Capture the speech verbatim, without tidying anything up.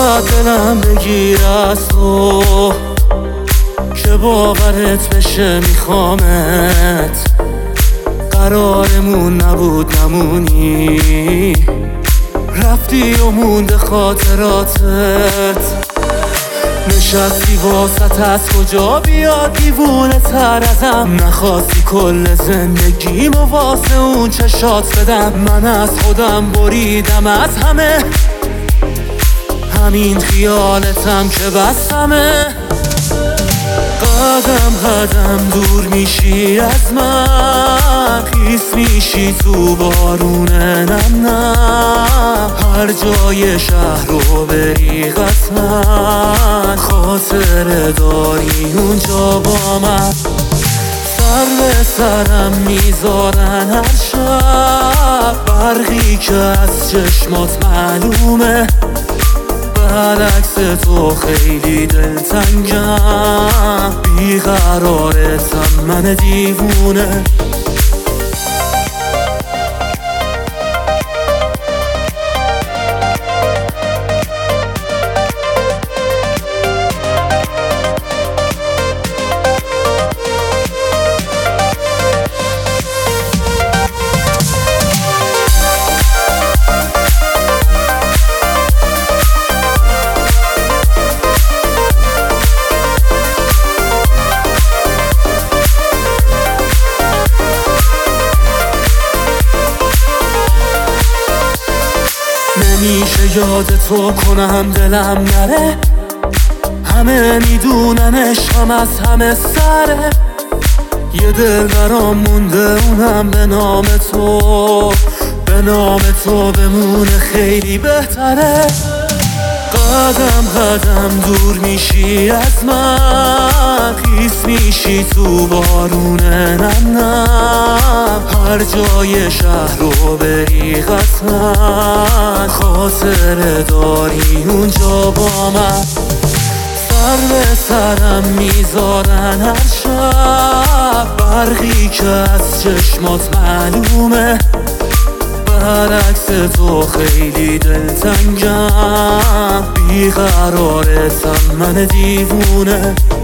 چقدر دلم بگیر از تو که باورت بشه میخوامت. قرارمون نبود نمونی، رفتی و مونده خاطراتت. نشستی واسط از کجا بیاد دیوونه تر ازم. نخواستی کل زندگیم و واسه اون چشات بدم. من از خودم بریدم از همه، همین خیالتم که بسمه. قدم قدم دور میشی از من، خیس میشی تو بارون نم نم. هر جای شهر رو بری قطعا خاطره داری اونجا با من. سر به سرم میذارن هر شب، برقی که از چشمات معلومه. برعکس تو خیلی دلتنگم، بیقرارتم من دیوونه. نمیشه یاد تو کنم دلم نره، همه میدونن عشقم از همه سره. یه دل برام مونده اونم به نام تو، به نام تو بمونه خیلی بهتره. قدم قدم دور میشی از من، خیس میشی تو بارون نم نم. هر جای شهر رو بری قطعا خاطره داری اونجا با من. سر به سرم میذارن هر شب، برقی که از چشمات معلومه. برعکس تو خیلی دلتنگم، بیقرارتم من دیوونه.